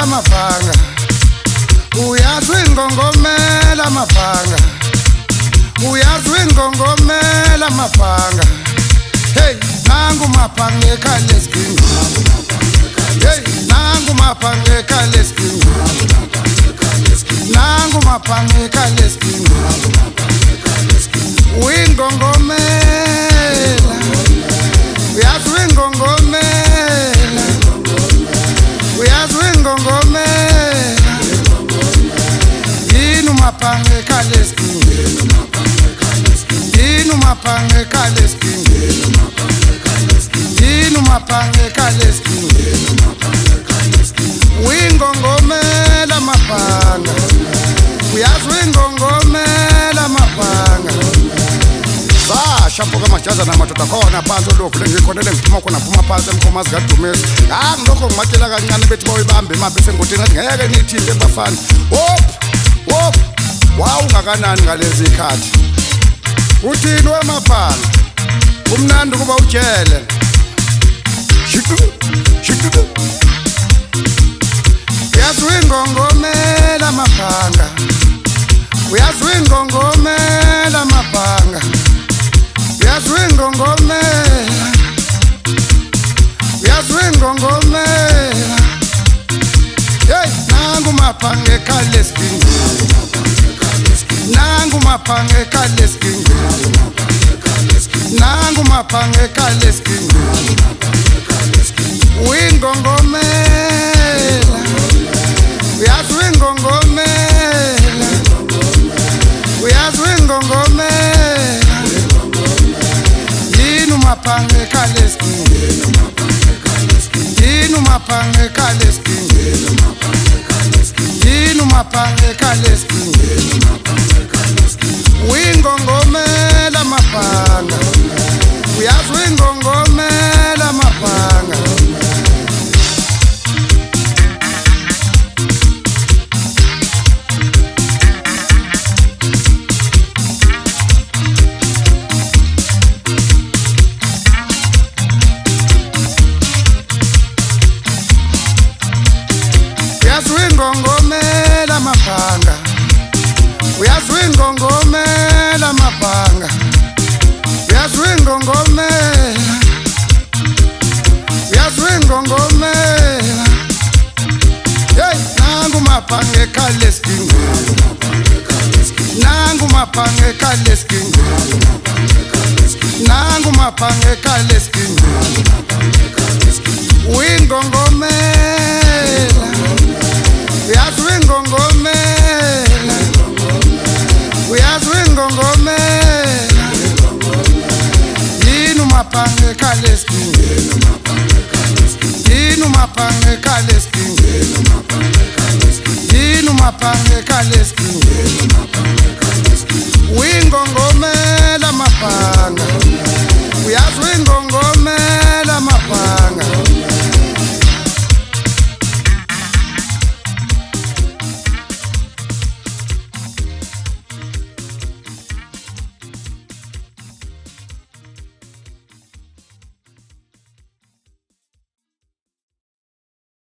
mabhanga uyazwi ngongomela mabhanga uyazwi ngongomela mabhanga hey nangu mabhanga ekhale skinga hey nangu mabhanga ekhale skinga nangu mabhanga ekhale skinga uyingongomela uyazwi ngongomela uyazwi ngongomela yini mabhanga ekhale skinga yini mabhanga ekhale skinga yini mabhanga ekhale skinga uyingongomela mabhanga uyazwi ngongomela mabhanga shapoka majaza na matoto khona phansi oluvule ngikhonele ngiphuma khona phuma phansi emkhomazi kadumesi ngilokho ngimatshela kancane bethi bawuyibambe imaphi esengotini ngathi ngeke ngiyithinte ebafana wop wawungakanani ngalezi ikhathi uthini wemabhanga kumnandi kuba ujele shikudu uyazwi ngongomela mabhanga uyazwi ngongomela mabhanga uyazwi ngongomela uyazwi ngongomela hey nangu mabhanga ekhale skinga nangu mabhanga ekhale skinga nangu mabhanga ekhale skinga uyingongomela uyazwi ngongomela uyazwi ngongomela yini mabhanga ekhale skinga yini mabhanga ekhale skinga yini mabhanga ekhale skinga uyingongomela mabhanga uyazwi ngongomela mabhanga ngongomela mabhanga uyazwi ngongomela mabhanga uyazwi ngongomela uyazwi ngongomela hey nangu mabhanga ekhale skinga nangu mabhanga ekhale skinga nangu mabhanga ekhale skinga uyingongomela uyazwi ngongomela uyazwi ngongomela yini mabhanga ekhale skinga yini mabhanga ekhale skinga yini mabhanga ekhale skinga